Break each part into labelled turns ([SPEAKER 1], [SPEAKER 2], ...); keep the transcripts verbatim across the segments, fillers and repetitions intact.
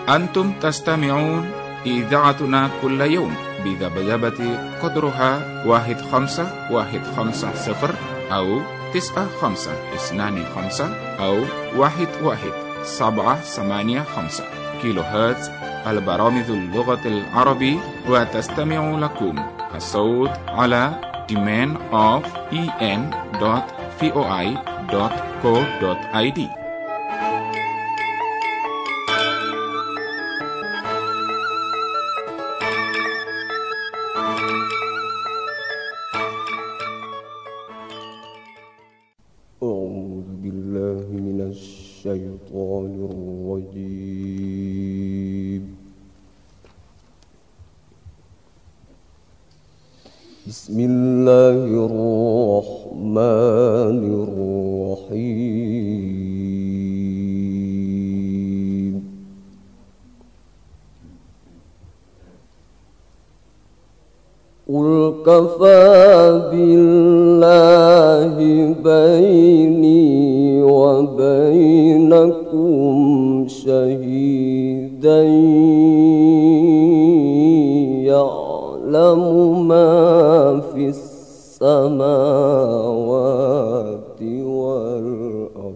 [SPEAKER 1] أنتم تستمعون إذاعتنا كل يوم بذبذبة قدرها واحد خمسة واحد خمسة صفر أو تسعة خمسة اثنان خمسة أو واحد واحد سبعة ثمانية خمسة كيلو هرتز البرامج اللغة العربية. وتستمع لكم الصوت على demand of e n dot voi dot co dot i d.
[SPEAKER 2] أعوذ بالله من الشيطان الرجيم. بسم الله الرحمن الرحيم. قل كفى بالله بيني وبينكم شهيدا يعلم ما في السماوات والأرض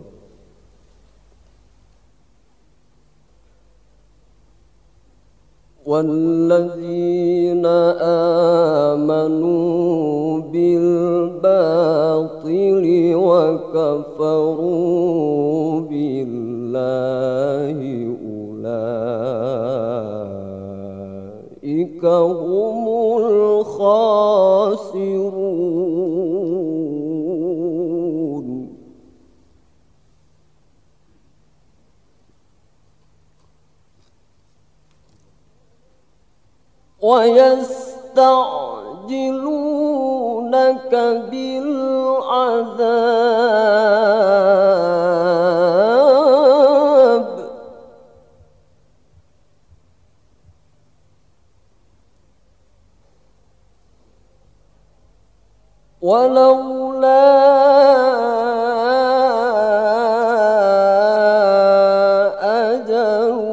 [SPEAKER 2] والذين آمنوا بالباطل وكفروا بالله أولئك هم الخاسرون. ويستعجلونك بالعذاب ولولا أجل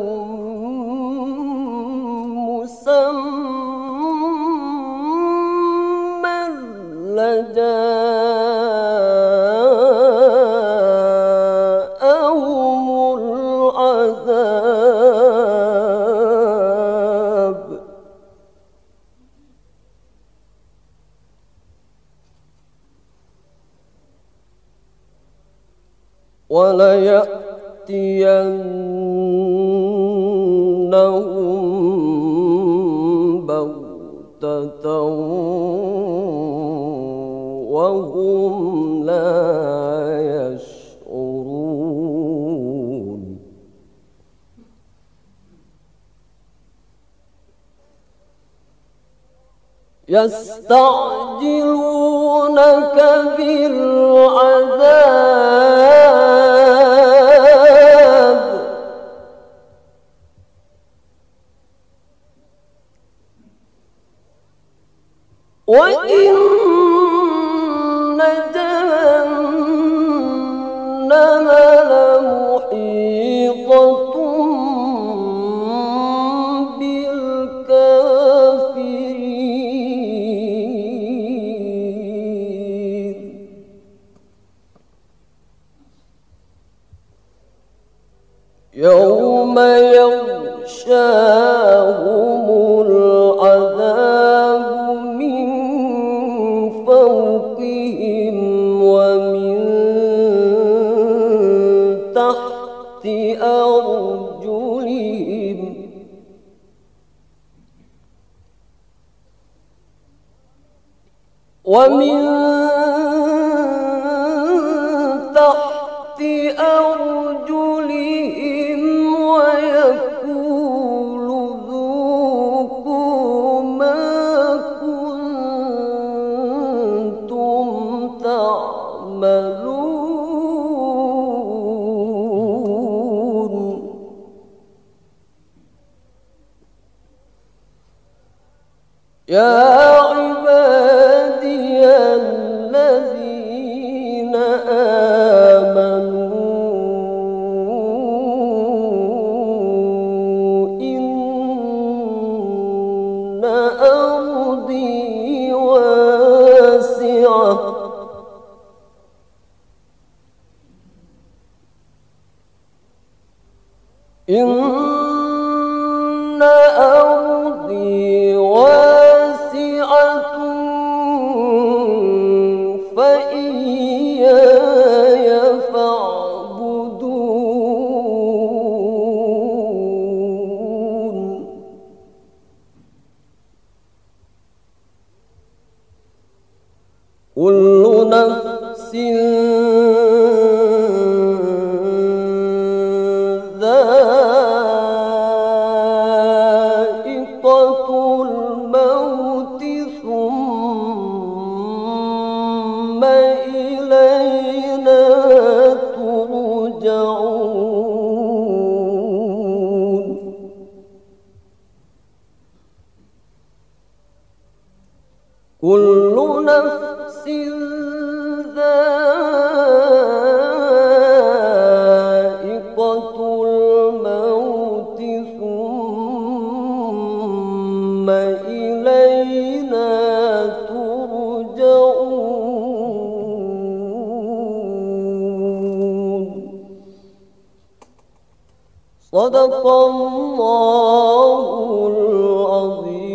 [SPEAKER 2] مسمى لجاءهم العذاب وليأتينهم بغتة وهم لا يشعرون. يستعجلونك بالعذاب وإن جهنم لمحيطة بالكافرين. يوم يغشاهم العذاب من فوقهم ومن تحت أرجلهم ومن تحت أرجلهم ويقول ذوقوا ما كنتم تعملون. يا عبادي الذين آمنوا إن أرضي واسعة فإياي فاعبدون كل نفس كل نفس ذائقة الموت ثم إلينا ترجعون صدق الله العظيم.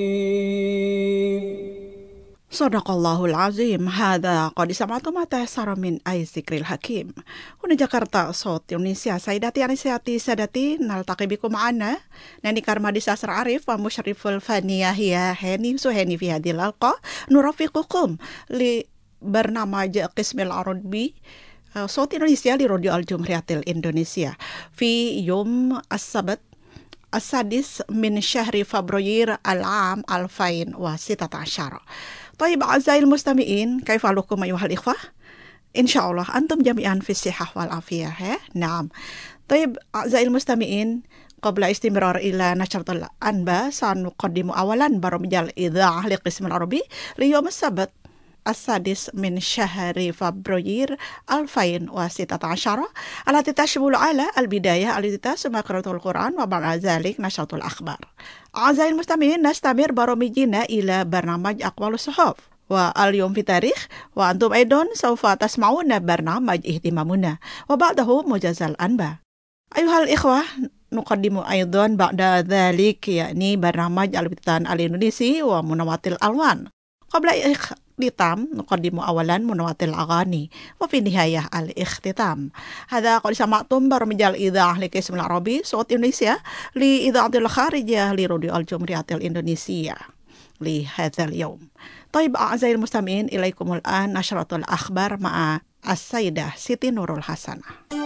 [SPEAKER 3] Sadaqallahul azim. Hada qad sama'tum ma tayassara min ay zikril hakim. Huna Jakarta Sot Indonesia. Saidati anisiyati sadati naltaqi bikum ma'ana. Nani karmadi sasar arif wa musyriful faniyah ya heni suheni fi hadil alqa. Nurafiqukum li barnamaj qismil arabi Sot Indonesia di Radio Al-Jumhriyatil Indonesia. Fi yom as-sabat as-sadis min syahri Februari al-am alfain wa sitata asyara. طيب أعزائي المستمعين كيف حالكم أيها الإخوة؟ إن شاء الله أنتم جميعا في الصحة والعافية. نعم. طيب أعزائي المستمعين قبل استمرار إلى نشرة الأنباء سنقدم أولا برامج الإذاعة لقسم العربي ليوم السبت السادس من شهر فبراير ألفين وستة عشر التي تشمل على البداية التي تسمى قراءة القرآن وبعد ذلك نشرة الأخبار. أعزائي المستمعين نستمر برامجنا إلى برنامج أقوال الصحف واليوم في تاريخ وأنتم أيضا سوف تسمعون برنامج اهتمامنا وبعده موجز الأنباء. أيها الإخوة نقدم أيضا بعد ذلك يعني برنامج البتان الإندونيسي ومنوات الألوان. قبل الاختتام نقدم أولا منوات الأغاني وفي النهاية الاختتام. هذا قد سمعتم برامج الإذاعة لقسم العربي صوت إندونيسيا لإذاعة الخارجية لراديو الجمهورية الإندونيسية لهذا اليوم. طيب أعزائي المستمعين إليكم الآن نشرة الأخبار مع السيدة سيتي نور الحسن.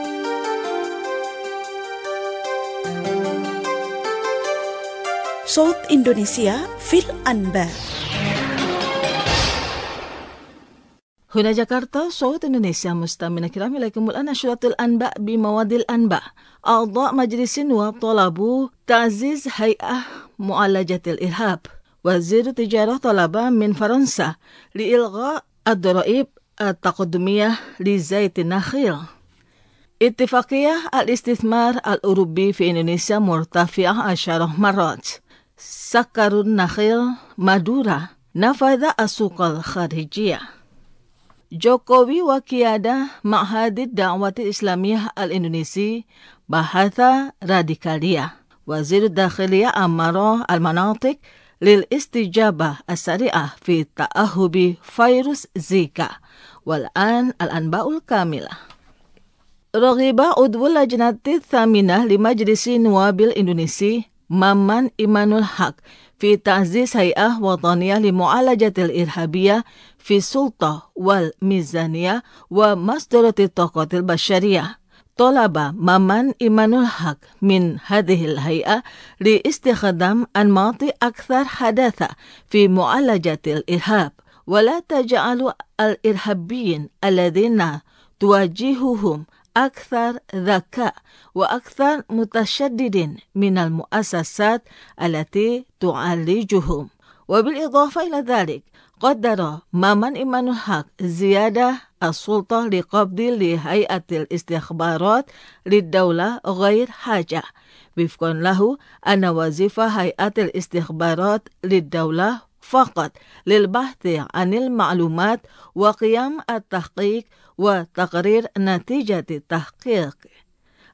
[SPEAKER 3] صوت إندونيسيا في الأنباء.
[SPEAKER 4] هنا جاكرتا صوت إندونيسيا مستمعينا الكرام إليكم الآن نشرة الأنباء بمواد الأنباء. أعضاء مجلس النواب طلبوا تعزيز هيئة معالجة الإرهاب. وزير التجارة طلب من فرنسا لإلغاء الضرائب التقدمية لزيت النخيل. اتفاقية الاستثمار الأوروبي في إندونيسيا مرتفعة عشر مرات. سكر النخيل مادورا نفذ السوق الخارجية. جوكوفي وقيادة معهد الدعوة الإسلامية الإندونيسي بحث راديكالية. وزير الداخلية أمر المناطق للاستجابة السريعة في تأهب فيروس زيكا. والآن الأنباء الكاملة. رغب عضو اللجنة الثامنة لمجلس النواب الإندونيسي مامان إيمانول الحق في تعزيز هيئة وطنية لمعالجة الإرهابية في السلطة والميزانية ومصدرة الطاقة البشرية. طلب مامان إيمانول الحق من هذه الهيئة لاستخدام أنماط أكثر حداثة في معالجة الإرهاب ولا تجعل الإرهابيين الذين تواجههم أكثر ذكاء وأكثر متشدد من المؤسسات التي تعالجهم. وبالإضافة إلى ذلك قدر مامان إيمانول الحق زيادة السلطة لقبض لهيئة الاستخبارات للدولة غير حاجة، وفقا له أن وظيفة هيئة الاستخبارات للدولة فقط للبحث عن المعلومات وقيام التحقيق وتقرير نتيجة التحقيق.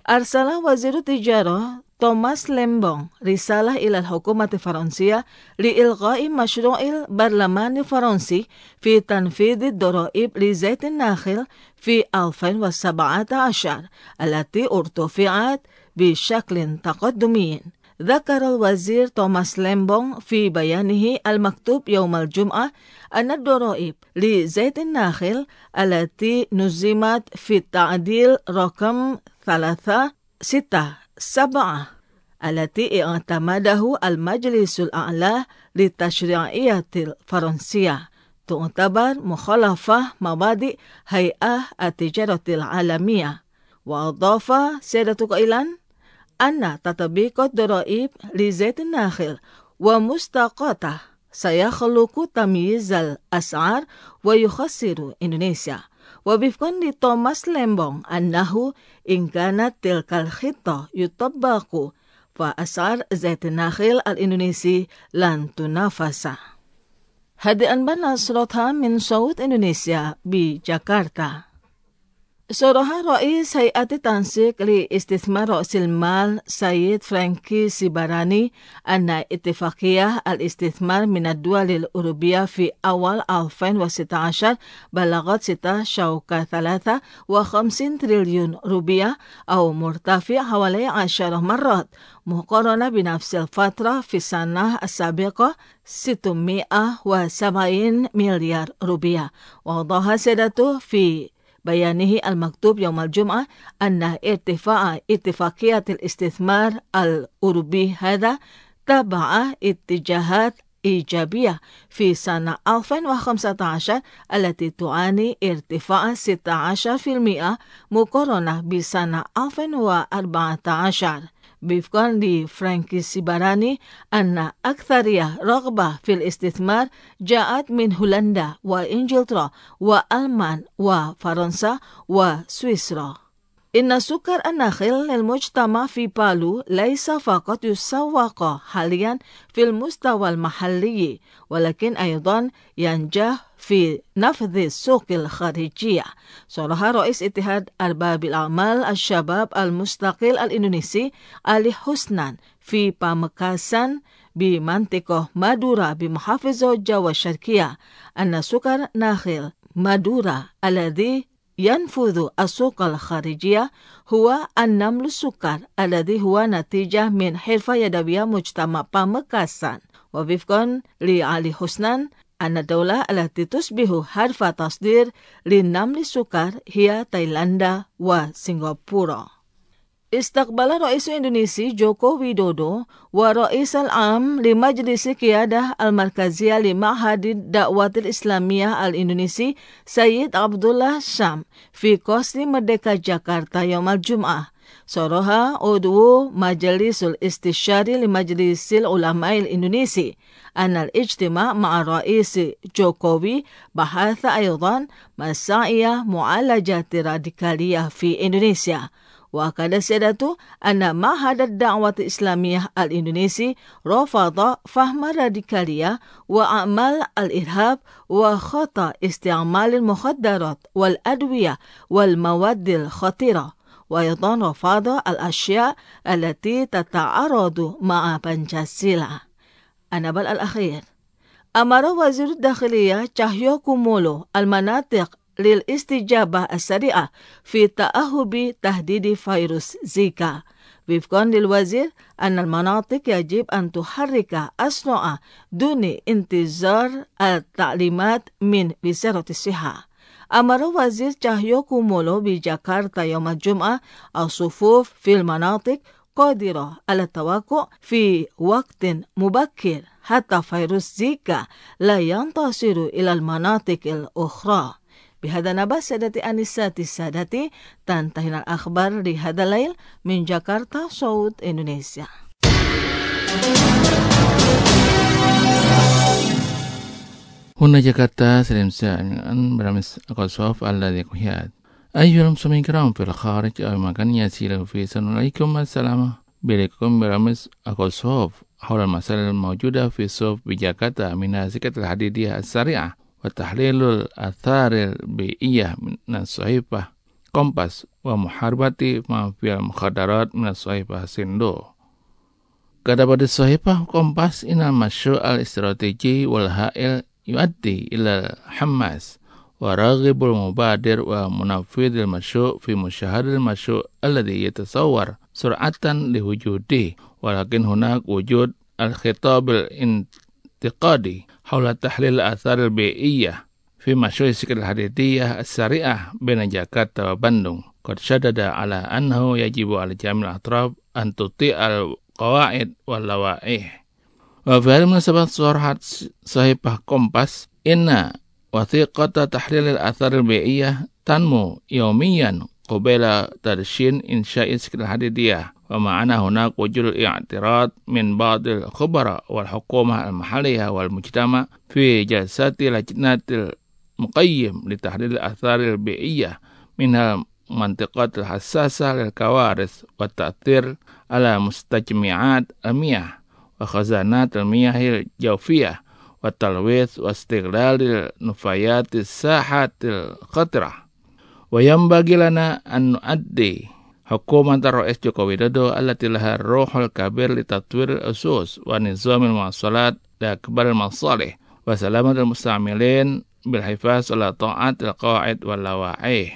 [SPEAKER 4] أرسل وزير التجارة توماس ليمبونغ رسالة إلى الحكومة الفرنسية لإلغاء مشروع البرلمان الفرنسي في تنفيذ الضرائب لزيت النخيل في ألفين وسبعة عشر التي ارتفعت بشكل تقدمي. ذكر الوزير توماس ليمبونغ في بيانه المكتوب يوم الجمعة أن الضرائب لزيت النخيل التي نظمت في التعديل رقم ثلاثة ستة سبعة التي اعتمده المجلس الأعلى للتشريعية الفرنسية تعتبر مخالفة مبادئ هيئة التجارة العالمية. وأضاف سيادة قائلا أن تطبيق الضرائب لزيت النخيل ومشتقاته سيخلق تمييز الأسعار ويخسر إندونيسيا. ووفقا لتوماس ليمبونغ أنه إن كانت تلك الخطة يطبق فأسعار زيت النخيل الإندونيسي لن تنافس. هذه أنباء نشرتها من صوت إندونيسيا بجاكرتا. صرح رئيس هيئة تنسيق لاستثمار رأس المال سيد فرانكي سيباراني أن اتفاقية الاستثمار من الدول الأوروبية في أول ألفين وستة عشر بلغت ستة فاصلة ثلاثة وخمسين تريليون روبية أو مرتفع حوالي عشر مرات مقارنة بنفس الفترة في السنة السابقة ستمائة وسبعين مليار روبية. وأوضح سيادته في بيانه المكتوب يوم الجمعة أن ارتفاع اتفاقية الاستثمار الأوروبي هذا تبع اتجاهات إيجابية في سنة ألفين وخمسة عشر التي تعاني ارتفاع ستة عشر بالمئة مقارنة بسنة ألفين وأربعة عشر. وفقا لفرانكي سيباراني أن أكثرية رغبة في الاستثمار جاءت من هولندا وإنجلترا وألمان وفرنسا وسويسرا. إن سكر النخيل للمجتمع في بالو ليس فقط يسوق حاليا في المستوى المحلي ولكن أيضا ينجح في نفذ السوق الخارجية. صرح رئيس اتحاد أرباب الأعمال الشباب المستقل الإندونيسي علي حسنان في بامekasan بمنطقة مادورا بمحافظة جاوا الشرقية أن سكر نخيل مادورا الذي ينفذ السوق الخارجية هو النمل السكر الذي هو نتيجة من حرفة يدوية مجتمع بامekasan. ووفقا لعلي حسنان أن الدولة التي تصبح حرفة تصدير للنمل السكر هي تايلاندا وسنغافورة. استقبل رئيس إندونيسي جوكو ويدودو ورئيس العام لمجلس القيادة المركزية لمعهد الدعوة الإسلامية الإندونيسي سيد عبد الله شام في قصر مردeka جاكرتا يوم الجمعة. صرح عضو مجلس الاستشاري لمجلس العلماء الإندونيسي أن الاجتماع مع الرئيس جوكوفي بحث أيضا مساعي معالجة الراديكالية في إندونيسيا. وأكد سيادته أن معهد الدعوة الإسلامية الإندونيسي رفض فهم الراديكالية وأعمال الإرهاب وخطأ استعمال المخدرات والأدوية والمواد الخطيرة وأيضا رفض الأشياء التي تتعارض مع بانشاسيلا. النبأ الأخير أمر وزير الداخلية تشاهيو كومولو المناطق للاستجابة السريعة في تأهب تهديد فيروس زيكا. وفقا للوزير أن المناطق يجب أن تحرك أسرع دون انتظار التعليمات من وزارة الصحة. أمر وزير تشاهيو كومولو بجاكرتا يوم الجمعة الصفوف في المناطق قادرة على التوقع في وقت مبكر حتى فيروس زيكا لا ينتشر إلى المناطق الأخرى. بهذا نبأ سادتي أنساتي سادتي تنتهي الأخبار لهذا الليل من جاكرتا صوت إندونيسيا.
[SPEAKER 5] هنا جاكرتا سلام سامعين برامج أقصاف الذي كهيات أيها المسلمين الكرام في الخارج أو مكان يسير في السلام عليكم السلام بكم برامج أقصاف حول المسائل الموجودة في صوف بجاكرتا من الزكاة الحديدية السريعة وتحليل الآثار البيئية من الصحيفة Kompas wa muharbati ma fil mukhadarat min as-sahifah Sindo. Kada pada sahifah Kompas ina masyu' al-istrategi wal ha'il yuaddi ila Hamas wa raghibul mubadir wa munafidil masyu' fi musyahadil masyu' alladhi yatasawwar sur'atan liwujudi walakin hunak wujud al-khitabil intiqadi hawla tahlil athar al-bi'iyyah fi masyu' sikil hadithiyah as-sari'ah bina Jakarta wa Bandung. Qad syadada ala annahu yajibu ala jamil atraf an tuti'al qawaid wal lawaih. Wa fi hadhihi munasabat surhat sahifah Kompas inna wathiqata tahlil al-athar al-bi'iyyah tanmu yawmiyan qabila tarshin insya'i sikil hadithiyah wa ma'ana hunak wujud i'tirad min ba'dil khubara wal hukumah al-mahalliyah wal mujtama fi jasati lajnatil muqayyim li tahlil al-athar al-bi'iyyah minha mantiqatil hassasah lil kawaris wa ta'thir ala mustajmi'at al-miyah wa khazanat al-miyahil jawfiyah wa talwith wa istighlal nufayatis sahatil khatirah. Wa yanbaghi lana an nu'addi hukumat ar-Rais Joko Widodo allati laha ruhul kabir li tatwir al-usus wa nizamil muwasalat li akbar al-masalih wa salamatul musta'milin bil hifaz ala ta'at al-qawaid wal lawaih.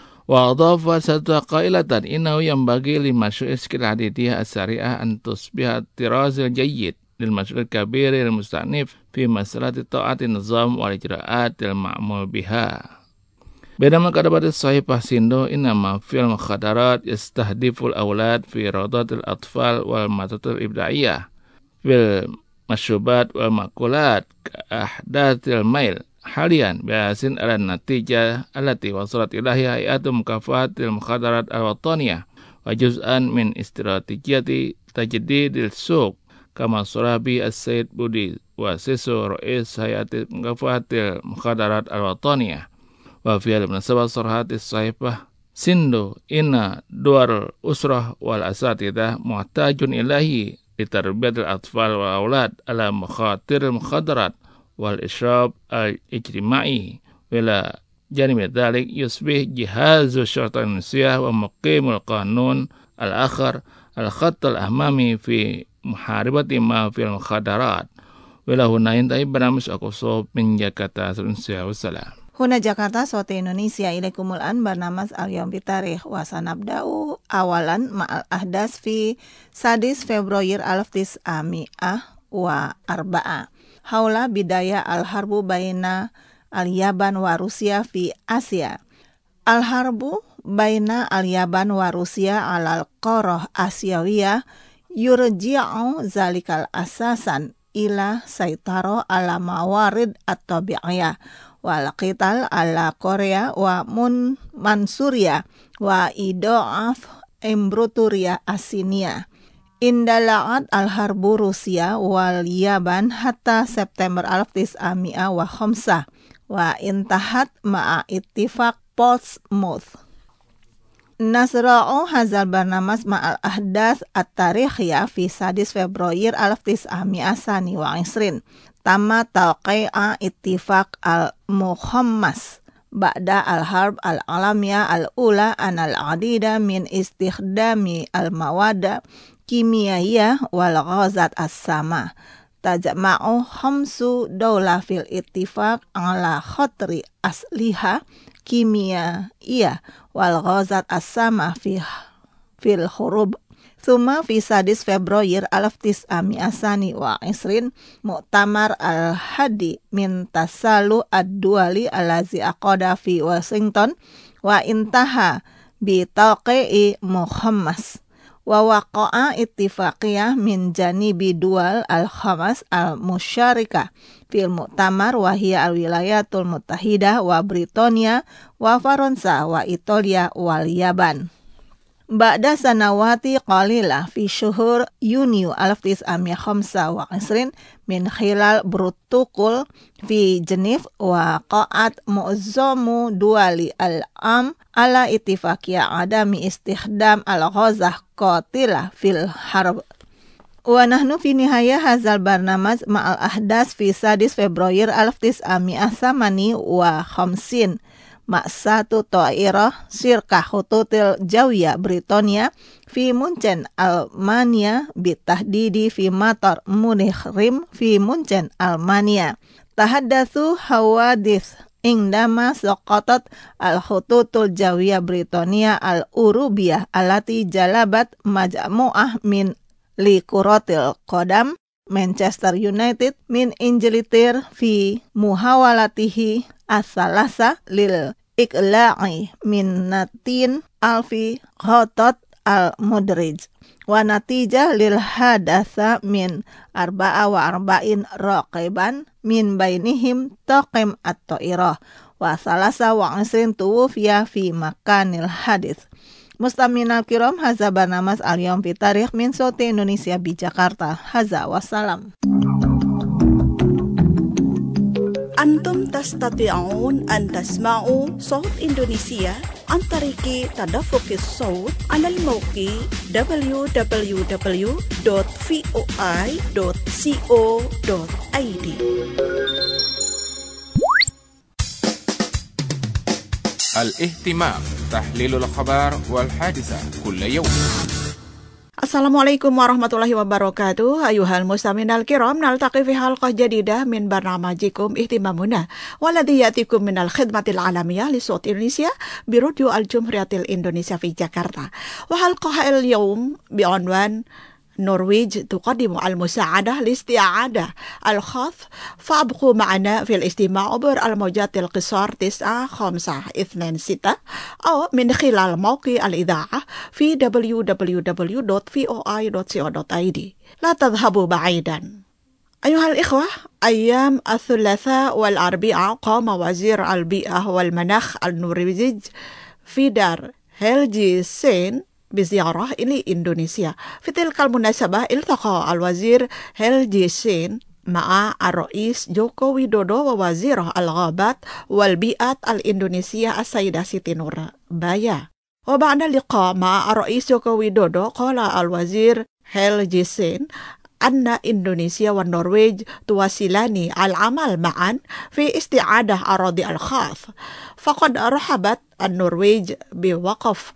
[SPEAKER 5] Wa adhafa satu qailatan innahu yanbaghi li masyu'il sikil hadithiyah as-sari'ah an tusbiha tirazil jayyid lil masyu'il kabir al musta'nif fi masalati ta'ati nizam wal ijra'at al ma'mul biha. Bedama kada pada sahifah Sindo inama fil mukhadarat yastahdiful awlad fi radatil atfal wal matatul ibdaiyah fil masyubat wal makulat ahdatil mail halian biasin ala natijah allati wasalat ilahi hayatum mukafahatil mukhadarat al-wataniyah wa juz'an min istiratijiyati tajdidil suq kama surabi as-sayyid Budi wa sisu ra'is hayatil mukafahatil mukhadarat al-wataniyah wa fi al-munasabat surhatis sahifah Sindo inna duar usrah wal asatidah muhtajun ilahi litarbiyatil atfal wal aulad ala mukhatiril mukhadarat wal isyrab al-ijtima'i wala janib dzalik yusbih jihazu syarta Indonesia wa muqimul qanun al-akhar al-khatt al-ahmami fi muharibati ma fil mukhadarat wala hunain ta'i baramus aqsab min Jakarta Indonesia wassalam.
[SPEAKER 4] Huna Jakarta Sote Indonesia ilaikumul an barnamas al-yawm bitarikh wa sanabda'u awalan ma'al ahdas fi sadis Februari alf tis'ami'ah wa arba'a haula bidaya al-harbu baina al-Yaban wa Rusia fi Asia. Al-harbu baina al-Yaban wa Rusia alal qarah Asyawiyah yurji'u zalikal asasan ila saitaro ala mawarid at-tabi'iyah wal qital ala Korea wa mun Mansuria wa ido'af Embruturia Asinia. Indala'at al-harbu Rusia wal Yaban hatta September alf tis'ami'ah wa khamsah wa intahat ma'a ittifaq Portsmouth. Nasra'u hazal barnamas ma'al ahdas at-tarikhiyah fi sadis Februari alf tis'ami'ah sani wa isrin. Tama tawqi'a ittifaq al-muhammas ba'da al-harb al-alamiyah al-ula an al-adida min istikhdami al-mawada kimiyahiyah wal ghazat as-sama tajma'u khamsu dawla fil ittifaq ala khatri asliha kimiyahiyah wal ghazat as-sama fi fil hurub. Thumma fi sadis Februari alf tis'ami'ah sani wa isrin mu'tamar al-hadi min tasalu ad-duali alazi aqada fi Washington wa intaha bi tawqi'i muhammas wa waqa'a ittifaqiyah min janibi dual al-khamas al-musyarika fil mu'tamar wa hiya al-wilayatul muttahidah wa Britania wa Faransa wa Italia wal Yaban. Ba'da sanawati qalilah fi syuhur Yuni alf tis'ami'ah khamsah wa isrin min khilal protokol fi Genif wa qa'at mu'azzamu duali al-am ala ittifaqiyah adami istikhdam al-ghazah qatilah fil harb. Wa nahnu fi nihayah hazal barnamaz ma'al ahdas fi sadis Februari alf tis'ami'ah samani wa khamsin ma'satu ta'irah syirkah khututil jawiyah Britania fi Munchen Almania bitahdidi fi matar Munich Rim fi Munchen Almania. Tahaddatsu hawadith indama saqatat al-khututul jawiyah Britania al-Urubiyah allati jalabat majmu'ah min likuratil qadam Manchester United min injilitir fi muhawalatihi as-salasa lil iqla'i min natin alfi khatat al-mudrij wa natijah lil hadasa min arba'a wa arba'in raqiban min bainihim taqim at-ta'irah wa salasa wa isrin tuwfiya fi makanil hadith. Mustaminal kiram, haza barnamas al-yawm fi tarikh min Sauti Indonesia di Jakarta. Haza wassalam.
[SPEAKER 3] Antum tastati'un an tasma'u Saut Indonesia an tariki tadaffuqis saut ala al-mawqi w w w dot voi dot co dot i d.
[SPEAKER 1] الاهتمام تحليل الأخبار والحادثة كل يوم.
[SPEAKER 3] Assalamualaikum warahmatullahi wabarakatuh. Ayuhal mustaminal kiram, naltaqi fi halqah jadidah min barnamajikum ihtimamuna waladhi yatikum minal khidmatil alamiyah li Saut Indonesia bi Radio Al-Jumhuriyatil Indonesia fi Jakarta. Wa halqah al-yawm bi'unwan نرويج تقدم المساعدة لاستعادة الخاص فابقوا معنا في الاستماع عبر الموجات القصار تسعة خمسة اثنين ستة أو من خلال موقع الإذاعة في دبليو دبليو دبليو دوت voi دوت co دوت i d. لا تذهبوا بعيدا. أيها الإخوة، أيام الثلاثاء والأربعاء قام وزير البيئة والمناخ النرويجي في دار هيلجيسين بزيارة إلى إندونيسيا. في تلك المناسبة التقى الوزير هيلجيسين مع الرئيس جوكو ويدودو ووزير الغابات والبيئة الإندونيسية السيدة سيتي نوربايا. وبعد اللقاء مع الرئيس جوكو ويدودو قال الوزير هيلجيسين أن إندونيسيا والنرويج تواصلان العمل معا في استعادة أراضي الخاص. فقد رحبت النرويج بوقف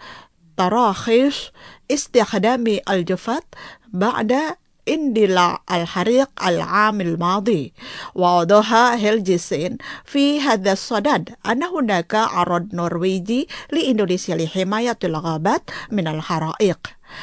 [SPEAKER 3] تراخيص استخدام الجفاف بعد اندلاع الحريق العام الماضي. وأوضح هيلجيسين في هذا الصدد أن هناك عرض نرويجي لإندونيسيا لحماية الغابات من الحرائق،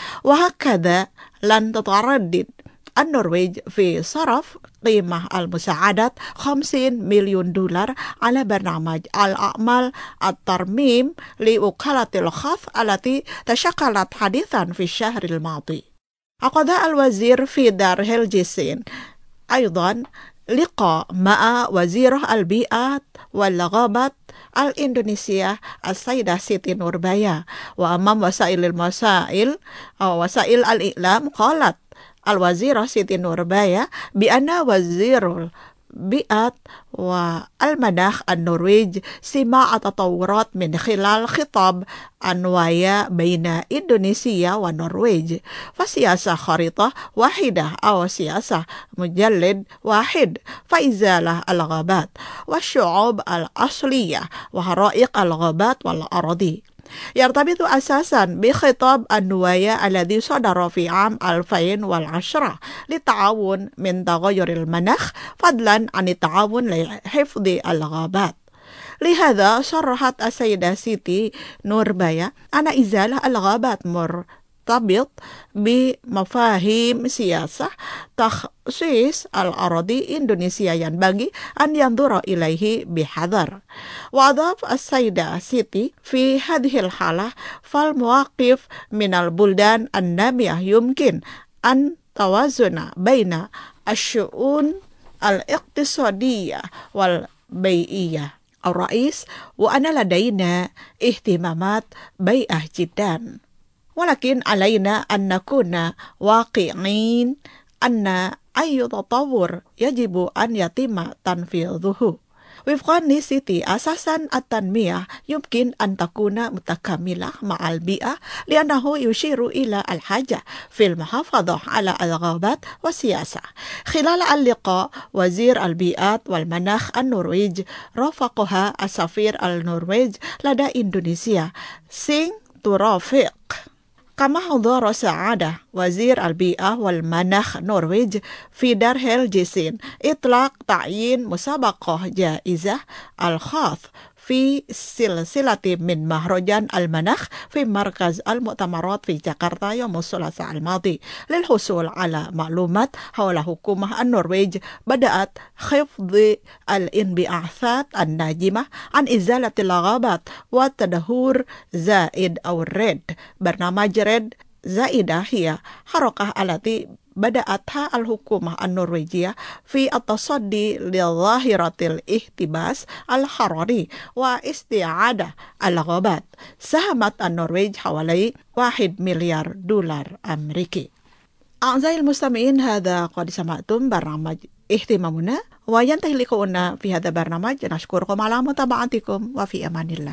[SPEAKER 3] وهكذا لن تتردد النرويج في صرف قيمة المساعدات خمسين مليون دولار على برنامج الأعمال الترميم لوكالة الخاص التي تشكلت حديثا في الشهر الماضي. عقد الوزير في دار هيلجيسين أيضا لقاء مع وزير البيئة والغابات الإندونيسية السيدة سيتي نوربايا. وأمام وسائل المسائل أو وسائل الإعلام قالت الوزيرة سيتي نوربايا بأن وزير البيئة والمناخ النرويج سمع تطورات من خلال خطاب أنوايا بين إندونيسيا والنرويج، فسياسة خريطة واحدة أو سياسة مجلد واحد فإزالة الغابات والشعوب الأصلية وحرائق الغابات والأراضي. يرتبط أساسا بخطاب النوايا الذي صدر في عام ألفين وعشرة للتعاون من تغير المناخ فضلا عن التعاون لحفظ الغابات. لهذا صرحت السيدة سيتي نوربايا أن إزالة الغابات مرتبط بمفاهيم سياسة تخصيص الأراضي إندونيسيا ينبغي أن ينظر إليه بحذر. وأضاف السيدة سيتي في هذه الحالة فالمواقف من البلدان النامية يمكن أن توازن بين الشؤون الاقتصادية والبيئية. الرئيس وأنا لدينا اهتمامات بيئة جدا، ولكن علينا أن نكون واقعين أن أي تطور يجب أن يتم تنفيذه. وفقا لسيتي أساسا التنمية يمكن أن تكون متكاملة مع البيئة لأنه يشير إلى الحاجة في المحافظة على الغابات والسياسة. خلال اللقاء وزير البيئة والمناخ النرويج رافقها السفير النرويج لدى إندونيسيا سين ترافق. كما حضر سعادة وزير البيئة والمناخ نرويج في دار جيسين إطلاق تعيين مسابقة جائزة الخاص في سلسلة من مهرجان المناخ في مركز المؤتمرات في جاكرتا يوم الثلاثاء الماضي للحصول على معلومات حول حكومة النرويج بدأت خفض الانبعاثات الناجمة عن إزالة الغابات والتدهور زائد أو ريد. برنامج ريد زائدة هي حركة التي بدأتها الحكومة النرويجية في التصدي لظاهرة الاحتباس الحراري واستعادة الغابات. ساهمت النرويج حوالي واحد مليار دولار أمريكي. أعزائي المستمعين، هذا قد سمعتم برنامج اهتمامنا وينتهي لقاؤنا في هذا البرنامج. نشكركم على متابعتكم وفي أمان الله.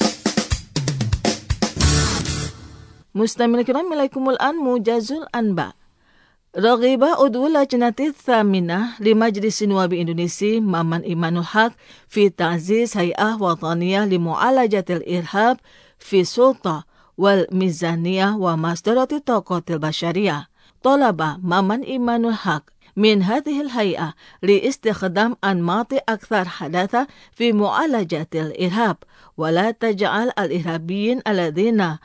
[SPEAKER 4] مستمعينا الكرام، إليكم الآن موجز الأنباء. رغب عضو اللجنة الثامنة لمجلس نواب إندونيسيا مامان إيمان الحق في تعزيز هيئة وطنية لمعالجة الإرهاب في السلطة والميزانية ومصدرات الطاقات البشرية. طلب مامان إيمان الحق من هذه الهيئة لاستخدام أنماط أكثر حداثة في معالجة الإرهاب، ولا تجعل الإرهابيين الذين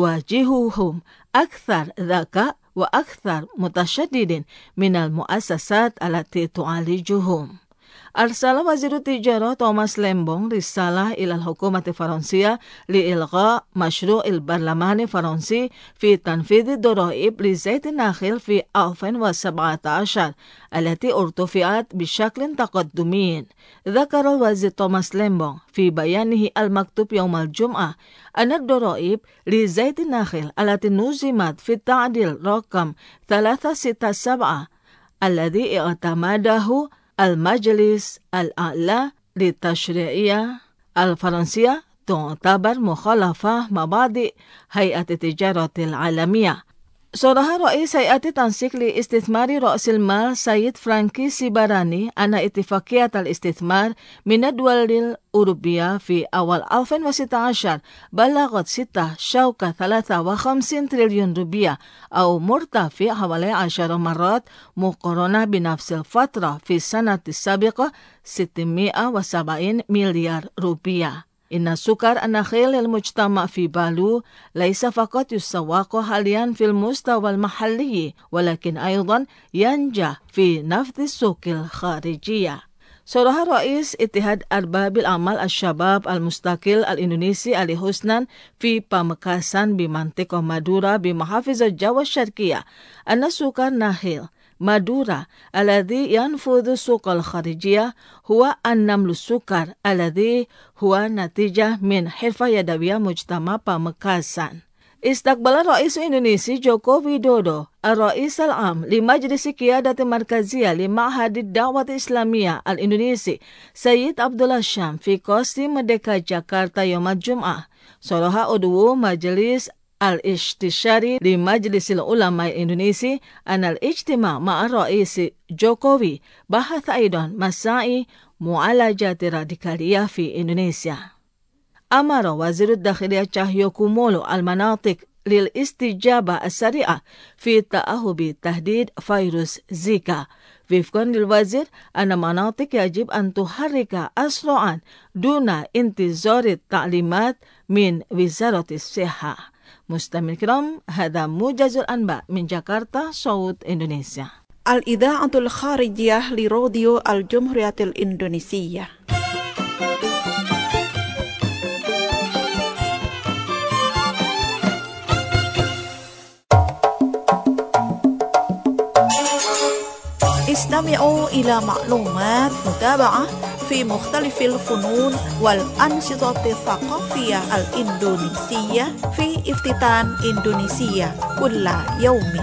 [SPEAKER 4] تواجههم أكثر ذكاء وأكثر متشدد من المؤسسات التي تعالجهم. أرسل وزير التجارة توماس ليمبونغ رسالة إلى الحكومة الفرنسية لإلغاء مشروع البرلمان الفرنسي في تنفيذ الضرائب لزيت النخيل في ألفين وسبعة عشر التي ارتفعت بشكل تقدمي. ذكر الوزير توماس ليمبونغ في بيانه المكتوب يوم الجمعة أن الضرائب لزيت النخيل التي نظمت في التعديل رقم ثلاثمائة وستة وسبعين الذي اعتمده المجلس الأعلى للتشريعية الفرنسية تعتبر مخالفة مبادئ هيئة التجارة العالمية. صرح رئيس هيئة تنسيق لاستثمار رأس المال سيد فرانكي سيباراني أن اتفاقية الاستثمار من الدول الأوروبية في أول ألفين وستة عشر بلغت ستة فاصلة ثلاثة وخمسين تريليون روبية أو مرتفع حوالي عشر مرات مقارنة بنفس الفترة في السنة السابقة ستمائة وسبعين مليار روبية. إن سكر النخيل المجتمع في بالو ليس فقط يسوق حاليا في المستوى المحلي ولكن أيضا ينجح في نفذ السوق الخارجية. صرح رئيس اتحاد أرباب الأعمال الشباب المستقل الإندونيسي علي حسنان في بامekasan بمنطقة مادورا بمحافظة جاوا الشرقية أن سكر النخيل مادورا الذي ينفذ السوق الخارجية هو النمل السكر الذي هو نتيجة من حرفة يدوية مجتمع بامekasan. استقبل رئيس إندونيسيا جوكو ويدودو الرئيس العام لمجلس قيادة المركزية لمعهد الدعوة الإسلامية الإندونيسي سيد عبد الله الشام في قصر مردeka جاكرتا يوم الجمعة. صرح عضو مجلس الاستشاري لمجلس العلماء الإندونيسي أن الاجتماع مع الرئيس جوكوفي بحث أيضا مساعي معالجة الراديكالية في إندونيسيا. أمر وزير الداخلية تشاهيوكومولو المناطق للاستجابة السريعة في تأهب تهديد فيروس زيكا. وفقا للوزير أن مناطق يجب أن تحرك أسرعا دون انتظار التعليمات من وزارة الصحة. مستمعينا الكرام، هذا موجز الأنباء من جاكرتا صوت إندونيسيا.
[SPEAKER 3] الإذاعة الخارجية لراديو الجمهورية الإندونيسية. استمعوا إلى معلومات متابعة في مختلف الفنون والأنشطة الثقافية الإندونيسية في افتتان إندونيسيا كل يوم.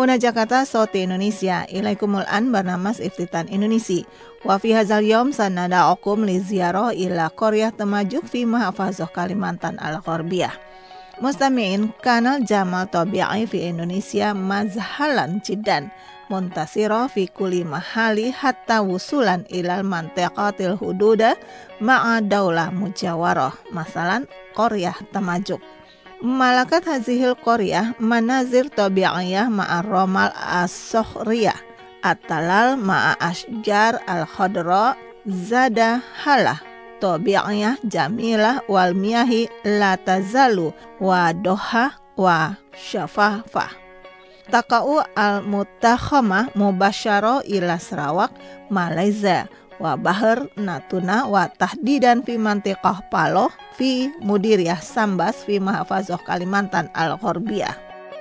[SPEAKER 4] Huna Jakarta Sauti Indonesia. Ilaikumul an barnamas iftitan Indonesia. Wa fi hadzal yaum sanada'ukum li ziarah ila Qaryah Tamajuk fi Mahafazah Kalimantan Al-Gharbiyah. Mustami'in kanal Jamal Tabi'i fi Indonesia mazhalan jiddan muntasira fi kulli mahali hatta wusulan ilal mantiqatil hududa ma'a daulah mujawarah. Masalan Qaryah Tamajuk. Malakat hazihil Qaryah manazir tabi'iyah ma'a romal as-sohriyah at-talal ma'a ashjar al-khadra zada halah tabi'iyah jamilah wal miyahi la tazalu wa doha wa syafafah. Takau al-mutakhamah mubasyara ila Sarawak Malaysia wa Bahar Natuna wa tahdidan fi mantiqah Paloh fi Mudiriyah Sambas fi Mahafazah Kalimantan Al-Gharbiyah.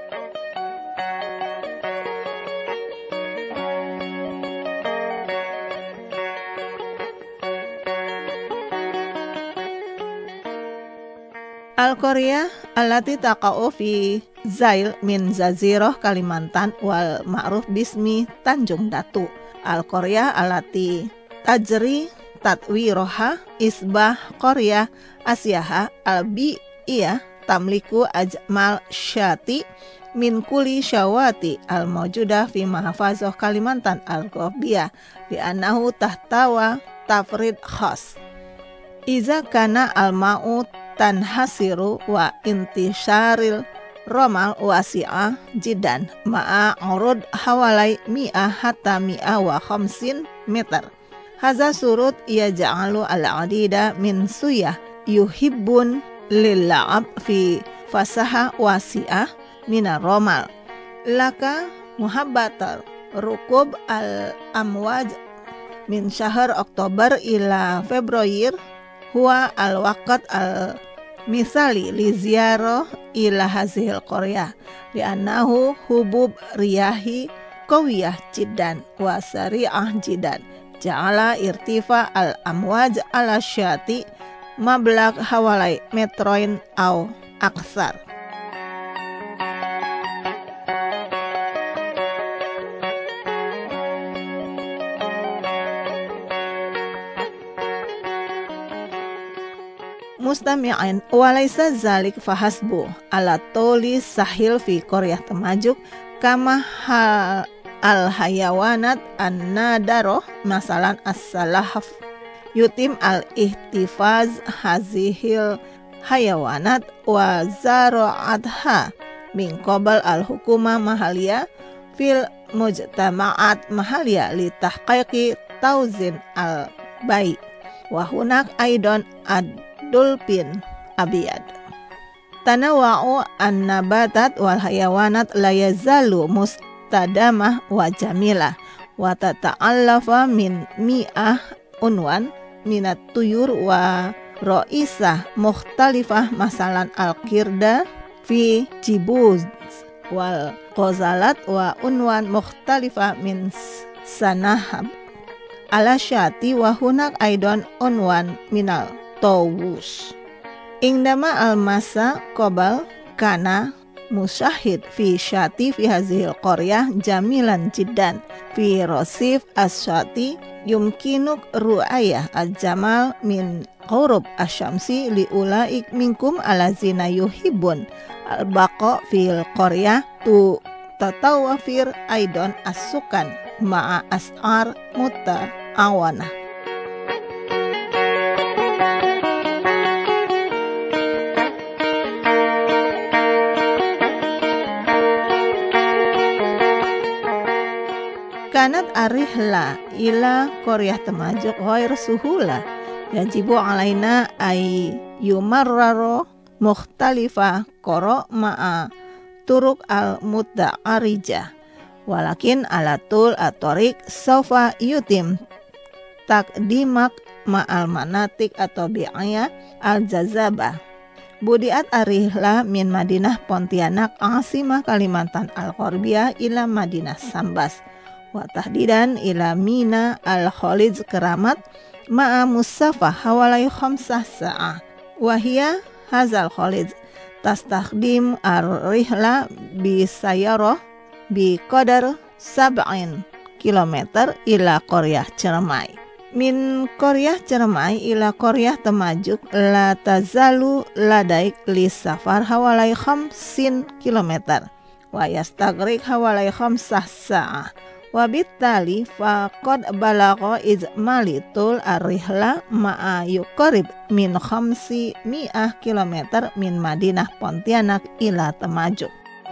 [SPEAKER 4] Al-Qaryah allati taqa'u fi Zail min Zazirah Kalimantan wal ma'ruf bismi Tanjung Datu. Al-Qaryah allati tajri tatwiroha isbah Qaryah Asyaha al-bi'iyah tamliku ajmal syati min kuli syawati al-mawjudah fi Mahafazah Kalimantan Al-Gharbiyah li annahu tahtawa tafrid khas. Iza kana al-ma'u tanhasiru wa intisharil romal wasi'ah jidan ma'a urud hawalai mi'ah hatta mi'ah wa khamsin meter. Haza surut ia ja'alu al-adida min suyah yuhibbun lilla'ab fi fasaha wasi'ah mina romal. Laka muhabbatar rukub al-amwaj min syahr Oktober ila Februari huwa al-waqt al-misali li ziyarah ila hazihil Qaryah li annahu hubub riyahi qawiyah jiddan wa sari'ah jiddan. Ja'ala irtifa al-amwaj ala syati mablagh hawalai metroin au aksar. Mustami'in walaysa zalik fahasbu ala toli sahil fi Qaryah Tamajuk kama hal al-hayawanat an-nadaroh masalan as-salahaf yutim al-ihtifaz hazihil hayawanat wa zara'atha min qabal al-hukuma mahaliyah fil mujtama'at mahaliyah li tahqiqi tawzin al-bai wa hunak aidon ad-dulpin abiyad. Tanawa'u an-nabatat wal hayawanat la yazalu must tadamah wa jamilah wa tata'allafa min mi'ah unwan minat tuyur wa ra'isah mukhtalifah masalan al-qirda fi jibuz wal qazalat wa unwan mukhtalifah min sanahab ala syati wa hunak aidon unwan minal tawus. Indama al-masa qabal kana musyahid fi syati fi hazihil Qaryah jamilan jiddan fi rasif as-syati yumkinuk ru'ayah al-jamal min qurub asyamsi li ulaik minkum alazina yuhibbun al-baqa fil Qaryah tu tatawafir aidon as-sukan ma'a as'ar muta awana. Kanat arihla ila Qaryah Tamajuk ghair suhula yajibu alaina ay yumarraro mukhtalifa qara ma'a turuk al-muta'arijah walakin alatul at-tariq saufa yutim takdimak ma'al manatik atau bi'aya al-jazabah. Budiat arihla min Madinah Pontianak asimah Kalimantan Al-Gharbiyah ila Madinah Sambas wa tahdidan ila Mina al-Khalid Keramat ma'a Musafa hawalai khamsah sa'ah wa hiya hazal Khalid tastakhdim ar-rihla bi sayyarah bi qadar sab'in kilometer ila Koryah Cermai. Min Koryah Cermai ila Koryah Temajuk la tazalu ladaik li safar hawalai khamsin kilometer wa yastagrik hawalai khamsah sa'ah. Wabittali faqad balagha izmalitul arrihla ma'a yuqarib min khamsi mi'ah kilometer min Madinah Pontianak ila Temajuk.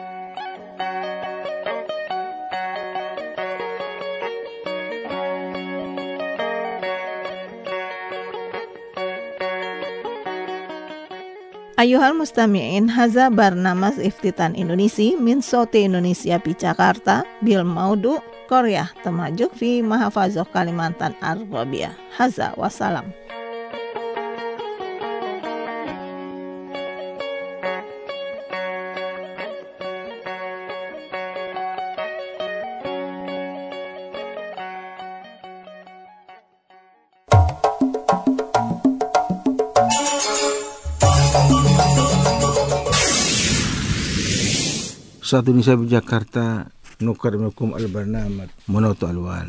[SPEAKER 4] Ayuhal mustami'in, haza barnamas iftitan Indonesia min Soti Indonesia pi Jakarta bil maudu Koryah Temajuk fi Mahafazah Kalimantan Arabia. Haza wassalam.
[SPEAKER 6] Satu Indonesia di Jakarta, nuqaddimukum al-barnamaj Munawwa'atul Alwan.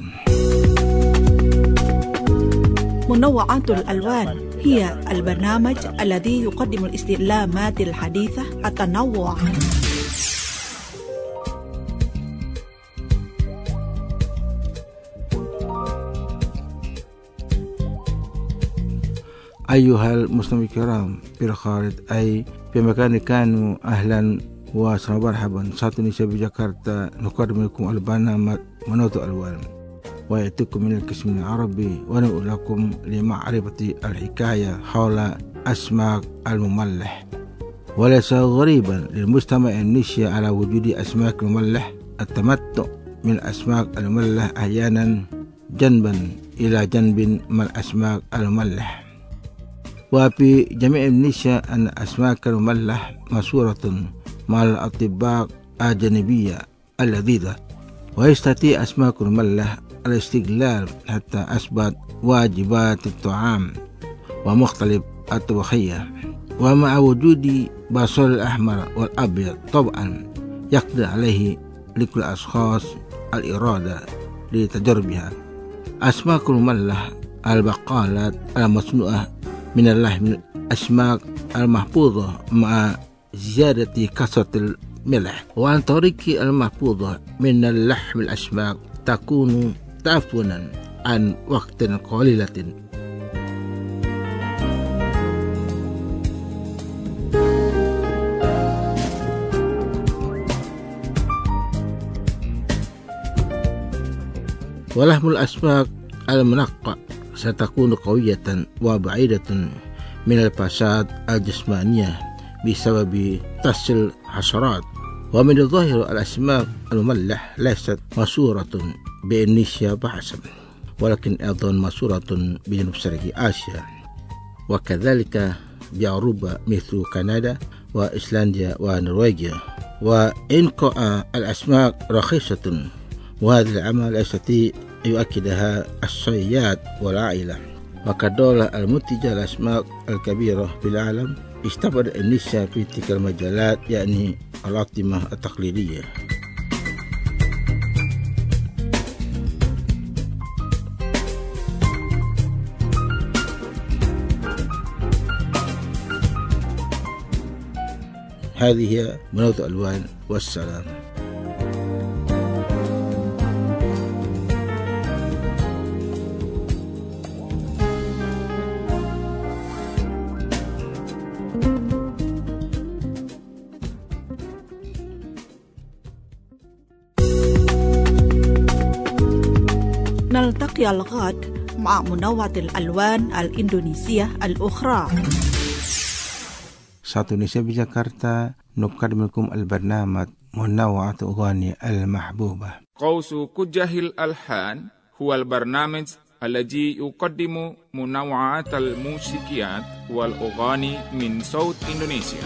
[SPEAKER 3] منوعات الألوان هي البرنامج الذي يقدم الاستعلامات الحديثة التنوع.
[SPEAKER 6] أيها المستمعين الكرام في الخارج أي في مكان كانوا أهلا وسهلا مرحبا. Satu Indonesia di Jakarta nuqaddimukum al-barnamaj Munawwa'atul Alwan ويأتيكم من القسم العربي ونقول لكم لمعرفة الحكاية حول أسماك المملح. وليس غريبا للمستمع النشي على وجود أسماك المملح التمتع من أسماك المملح أحيانا جنبا إلى جنب مع الأسماك المملح. وفي جميع النشا أن أسماك المملح مشهورة مع الأطباء الجانبية اللذيذة، ويستطيع أسماك المملح الاستقلال حتى أثبت واجبات الطعام ومختلف الطبخية. ومع وجود بصل الأحمر والأبيض طبعا يقدر عليه لكل أشخاص الإرادة لتجربها. أسماك المملح البقالات المصنوعة من اللحم الأسماك المحفوظة مع زيادة كثرة الملح، وعن طريق المحفوظة من اللحم الأسماك تكون تعفنا عن وقت قليلة. ولحم الأسماك المنقى ستكون قوية وبعيدة من الفساد الجسمانية بسبب طش الحشرات. ومن الظاهر الأسماك المملح ليست مشهورة بإندونيسيا فحسب، ولكن أيضا مشهورة بجنوب شرق آسيا وكذلك بأوروبا مثل كندا وإسلندا ونرويجيا. وإن كانت الأسماك رخيصة، وهذا العمل يستطيع يؤكدها الصياد والعائلة. وكدولة المنتجة الأسماك الكبيرة في العالم استفاد إندونيسيا في تلك المجالات، يعني الأطعمة التقليدية. هذه هي منوعات الألوان والسلام.
[SPEAKER 3] نلتقي الغد مع منوعات الألوان الإندونيسية الأخرى.
[SPEAKER 6] Satu Indonesia di Jakarta nuqaddimukum al-barnamaj Munawwa'atul Aghani al-Mahbubah.
[SPEAKER 1] قوس كجه الألحان هو البرنامج الذي يقدم منوعات الموسيقيات والأغاني من صوت إندونيسيا.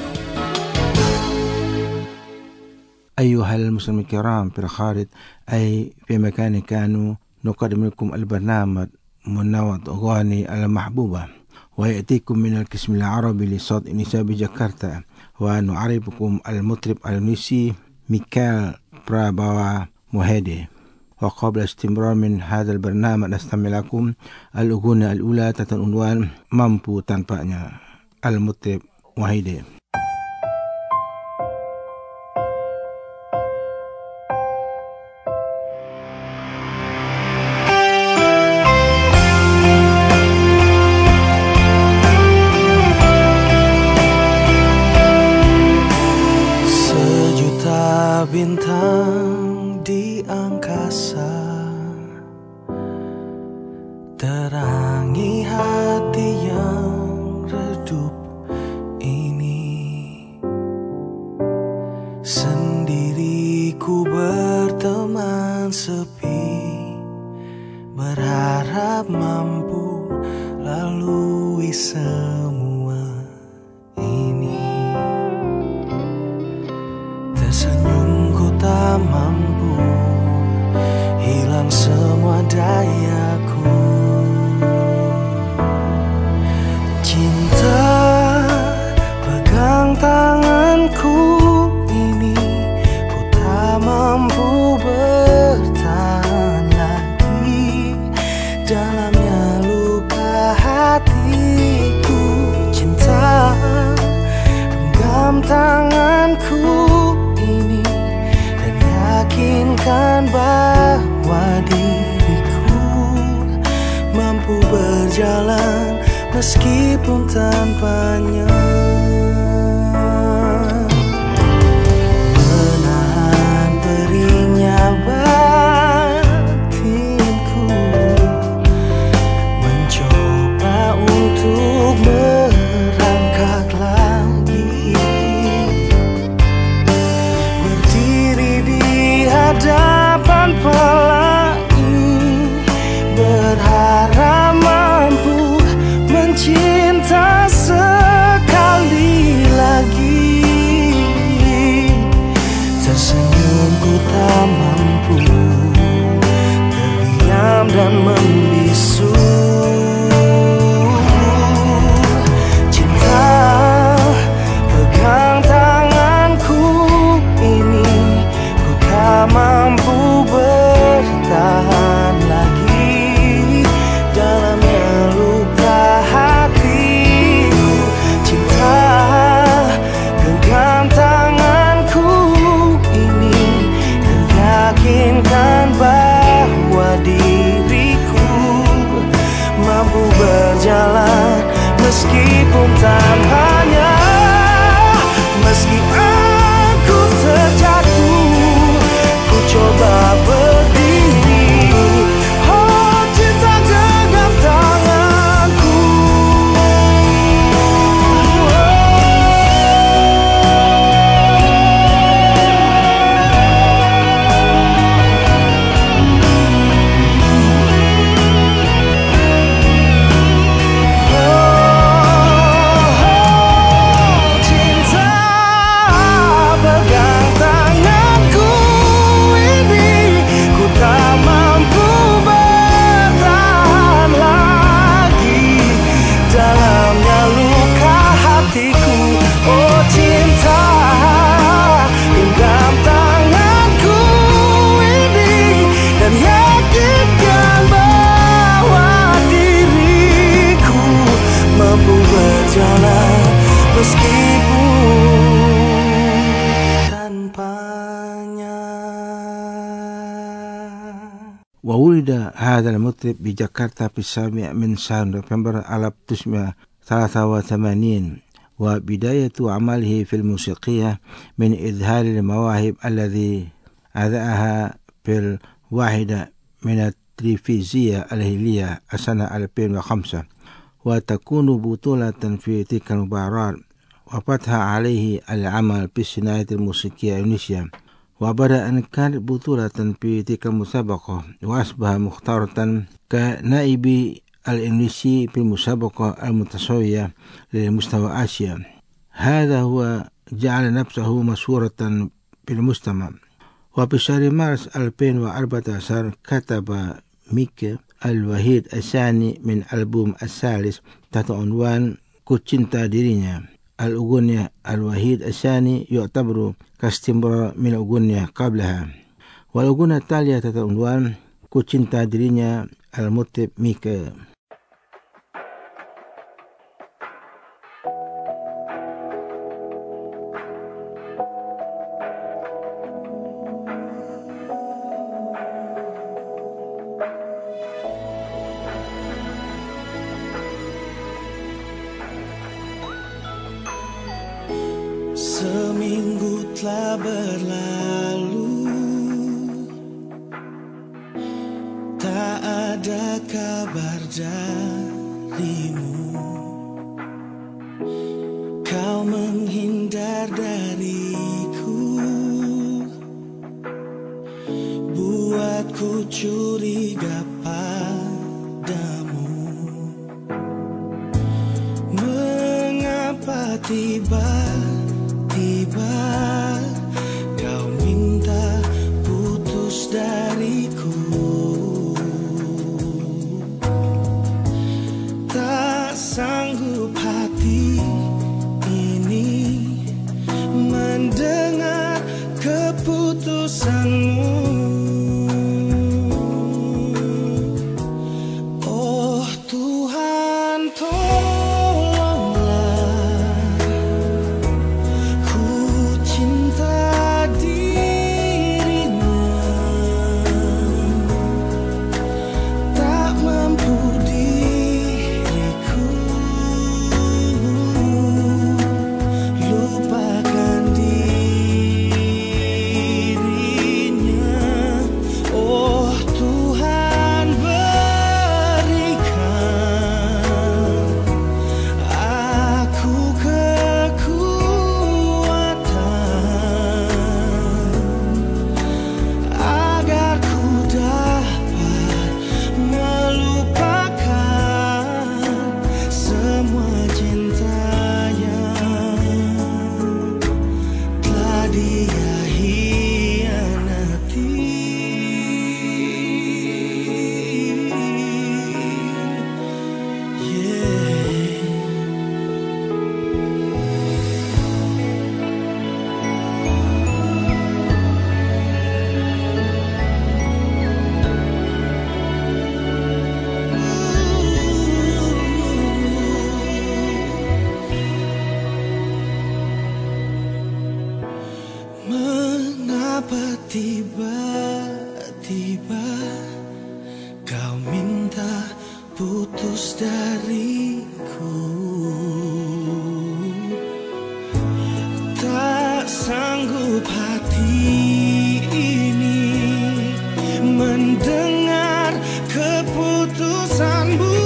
[SPEAKER 6] أيها المسلمين الكرام في الخارج أي في مكان كانوا نقدم البرنامج منوعات الأغاني المحبوبة، ويأتيكم من القسم العربي لصوت إندونيسيا بجاكرتا، ونعرفكم المطرب الإندونيسي ميكال برابوا مهدي. وقبل استمرار من هذا البرنامج نستمع لكم الأغنية الأولى تحت عنوان Mampu Tanpanya المطرب وحيدي.
[SPEAKER 7] Sejuta bintang di angkasa terangi hati yang redup ini. Sendiriku berteman sepi, berharap mampu lalui semua ini. Tersenyumku tak mampu hilang semua dayaku. Cinta pegang tanganku ini, ku tak mampu bertahan lagi. Dalamnya luka hatiku. Cinta genggam tanganku ini dan yakinkan bahwa diriku mampu berjalan meskipun tanpanya. Menahan perihnya batinku, mencoba untuk merangkak lagi, berdiri di hadapan pelangi, berharap mampu cinta sekali lagi. Tersenyumku tak mampu terdiam dan membisu. Cinta pegang tanganku ini, ku tak mampu bertahan lagi. Dalamnya luka hatiku. Cinta genggam tanganku ini dan yakinkan bahwa diriku mampu berjalan meskipun tanpanya. Meski aku terjatuh, ku coba berdiri. Oh, cinta genggam tanganku.
[SPEAKER 6] وولد هذا المطرب بجاكرتا في السابع من شهر نوفمبر ألف وتسعمائة وثلاثة وثمانين. وبداية عمله في الموسيقية من إظهار المواهب الذي أذاعها في الواحدة من التلفزية الهلية سنة ألفين وخمسة، وتكون بطولة في تلك المباراة وفتح عليه العمل في الصناعة الموسيقية الإندونيسية. وبعد أن كانت بطولة في تلك المسابقة وأصبح مختارة كنائب الإندونيسي في المسابقة المتساوية لمستوى آسيا. هذا هو جعل نفسه مشهورة في المجتمع. وفي شهر مارس ألفين وأربعة عشر كتب ميك الوحيد الثاني من ألبوم الثالث تحت عنوان Ku Cinta Dirinya. الأغنية الوحيد الثاني يعتبر كاستمرار من الأغنية قبلها. والأغنية التالية تحت عنوان Ku Cinta Dirinya Al-Mutib Mika.
[SPEAKER 7] Seminggu telah berlalu, tak ada kabar darimu. Kau menghindar dariku, buatku curiga padamu. Mengapa tiba-tiba kau minta putus dariku? Tak sanggup hati ini mendengar keputusanmu. Oh Tuhan, tolonglah, ku cinta dirinya, tak mampu diriku lupakan dirinya. Oh Tuhan, berikan aku kekuatan agar ku dapat melupakan semua cinta yang telah dia hianati. Mengapa tiba-tiba kau minta putus dariku? Tak sanggup hati ini mendengar keputusanmu.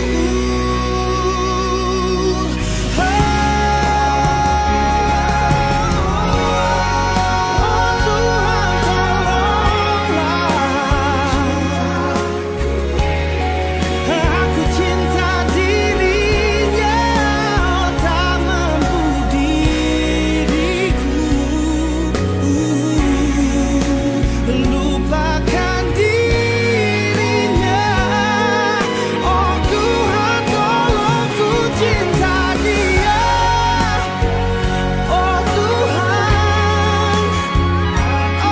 [SPEAKER 7] Aku cinta dirinya, tak mampu diriku lupakan dirinya. Oh Tuhan, tolong, ku cinta dia. Oh Tuhan, oh,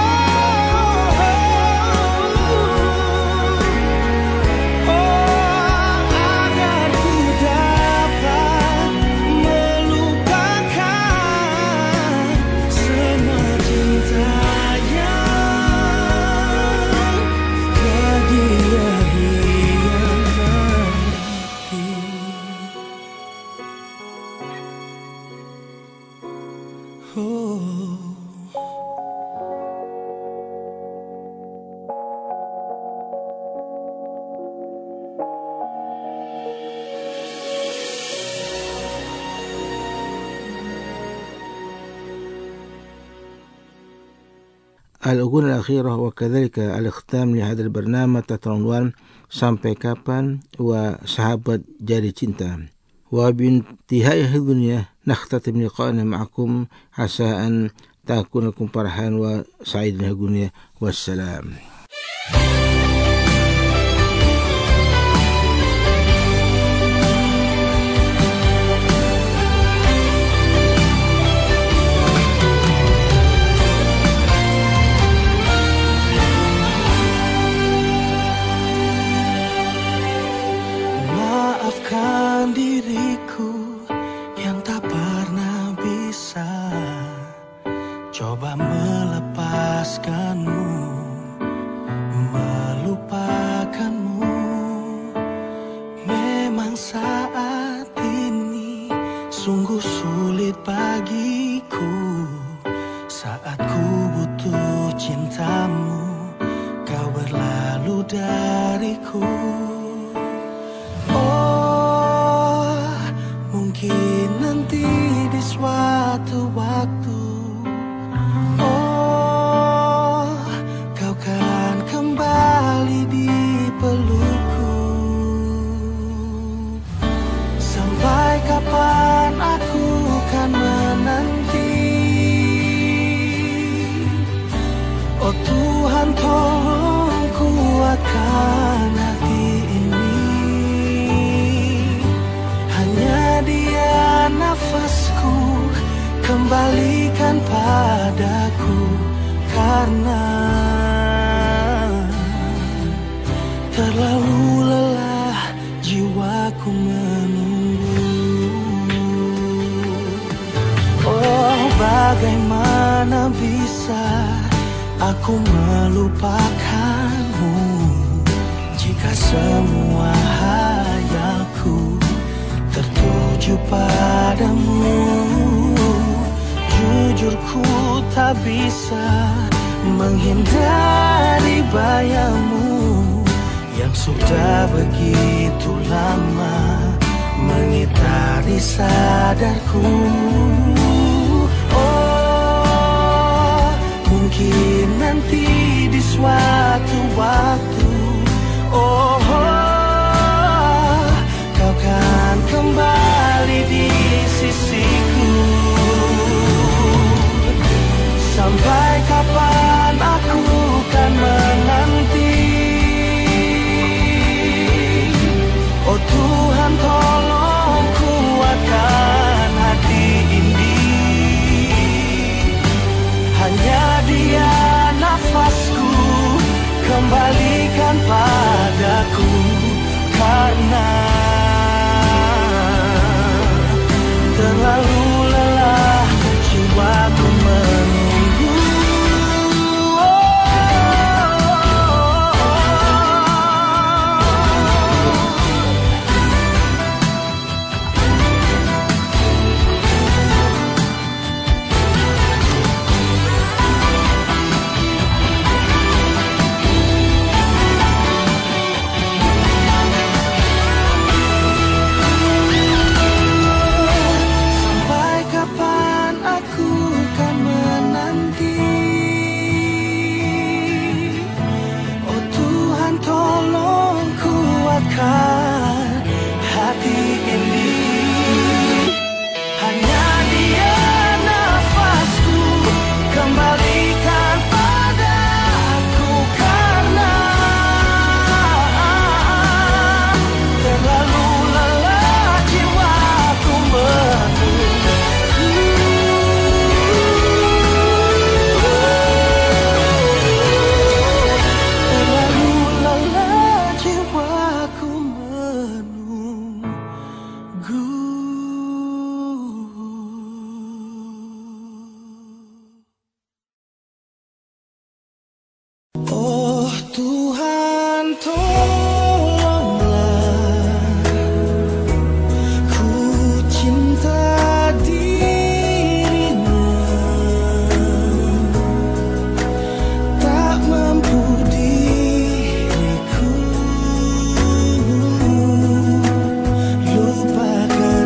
[SPEAKER 7] oh, agar ku dapat melupakan semua cinta yang telah dia hianati. Oh.
[SPEAKER 6] الأغنية الأخيرة وكذلك الختام لهذا البرنامج تحت عنوان Sampai Kapan وصحابة Jari Cinta. وبانتهاء الدنيا نختتم لقاءنا معكم عسى أن تكون لكم فرحان وسعيد الدنيا والسلام.
[SPEAKER 7] dengan diriku yang tak pernah bisa coba melepaskanmu, melupakanmu. Memang saat ini sungguh sulit bagiku. Saat ku butuh cintamu, kau berlalu dariku. Oh, mungkin nanti di suatu waktu, oh, kau kan kembali di pelukku. Sampai kapan aku kan menanti. Oh Tuhan, tolong kuatkan hati ini. Hanya Dia nafasku, kembalikan padaku. Karena terlalu lelah jiwaku menunggu. Oh, bagaimana bisa aku melupakanmu jika semua hayalku tertuju padamu. Jujur ku tak bisa menghindari bayangmu yang sudah begitu lama mengitari sadarku. Mungkin nanti di suatu waktu, oh, oh, kau kan kembali di sisiku. Sampai kapan aku kan menanti. Oh Tuhan, tolong kuatkan hati ini. Hanya Dia nafasku, kembalikan padaku. Karena terlalu lelah jiwaku menunggu. Hati ini hanya Dia nafasku, kembalikan padaku. Karena terlalu lelah jiwaku menunggu. Terlalu lelah jiwaku oh Tuhan, tolonglah, ku cinta dirimu, tak mampu diriku lupakan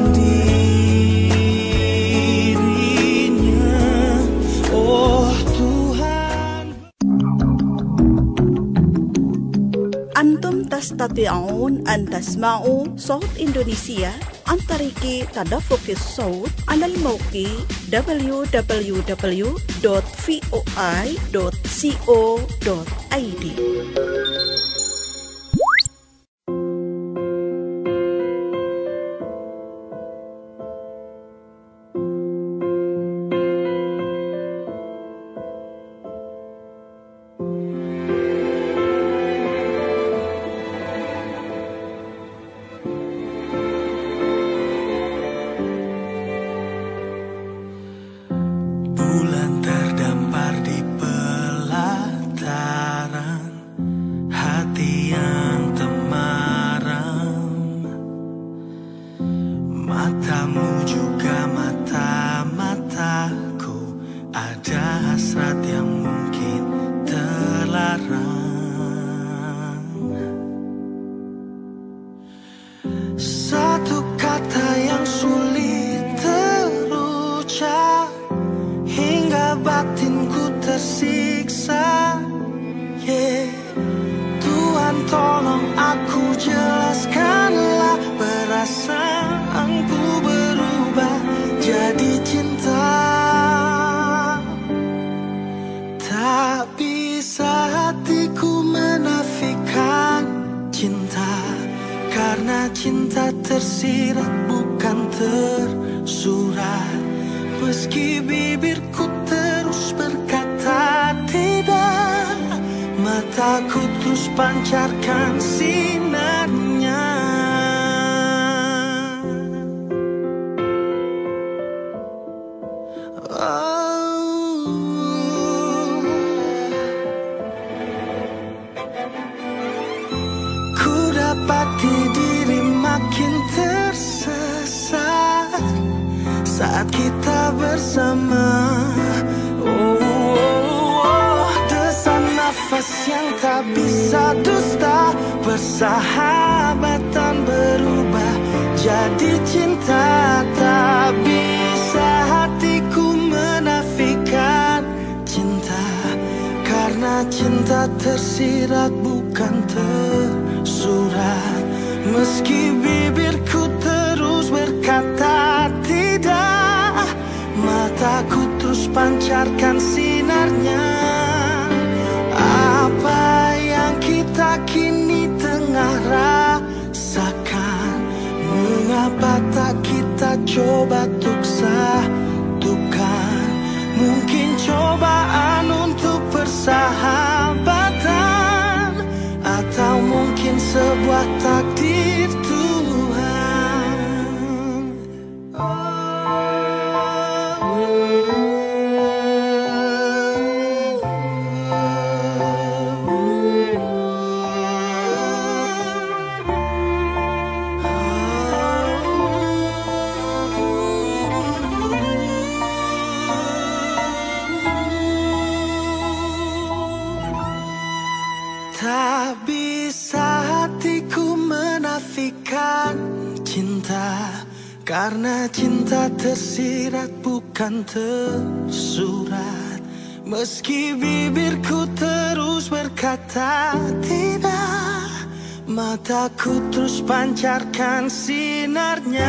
[SPEAKER 7] dirinya. Oh Tuhan.
[SPEAKER 3] Antum tastati'un an tasma'u Saut Indonesia an tariki tadaffuqis saut ala al-mawqi w w w dot voi dot co dot i d.
[SPEAKER 7] tersiksa. Yeah. Tuhan tolong aku jelaskanlah, perasaanku berubah jadi cinta. Tak bisa hatiku menafikan cinta, karena cinta tersirat bukan tersurat. Meski bibirku terus berkata tidak, mataku terus pancarkan sinarnya. Oh. Ku dapati diri makin tersesat saat kita bersama. Oh, oh, oh. Desan nafas yang tak bisa dusta, persahabatan berubah jadi cinta. Tak bisa hatiku menafikan cinta, karena cinta tersirat bukan tersurat. Meski bibirku terus berkata tidak, mataku terus pancarkan sinarnya. Apa yang kita kini tengah rasakan, mengapa tak kita coba untuk satukan? Mungkin cobaan untuk persahabatan, atau mungkin sebuah takdir Tuhan. Tak bisa hatiku menafikan cinta, karena cinta tersirat bukan tersurat. Meski bibirku terus berkata tidak, mataku terus pancarkan sinarnya.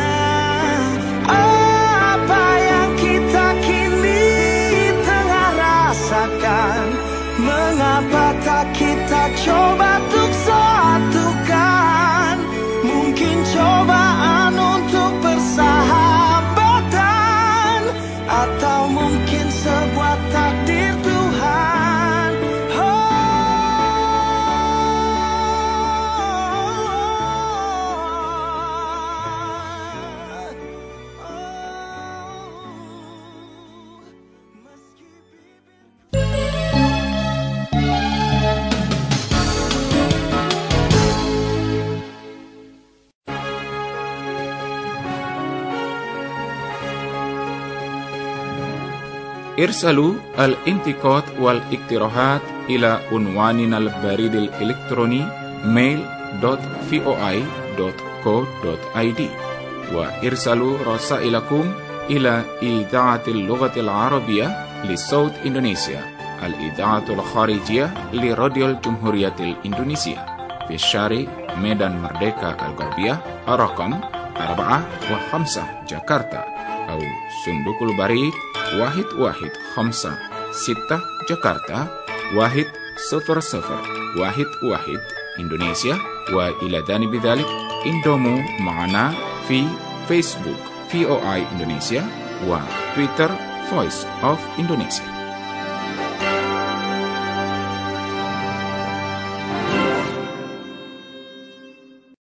[SPEAKER 7] Apa yang kita kini tengah rasakan, mengapa tak kita coba untuk satukan? Mungkin cobaan untuk persahabatan, atau mungkin sebuah takdir Tuhan.
[SPEAKER 1] ارسلوا الانتقاد والاقتراحات إلى عنواننا البريد الإلكتروني mail dot voi dot co dot id وارسلوا رسائلكم إلى إذاعة اللغة العربية لصوت إندونيسيا، الإذاعة الخارجية لراديو الجمهورية الإندونيسية في الشارع ميدان مردeka الغربية رقم أربعة وخمسة جاكرتا، أو صندوق البريد واحد واحد خمسة ستة جاكرتا واحد صفر صفر واحد واحد إندونيسيا. وإلى جانب ذلك انضموا معنا في فيسبوك في او اي إندونيسيا، وتويتر Voice of Indonesia.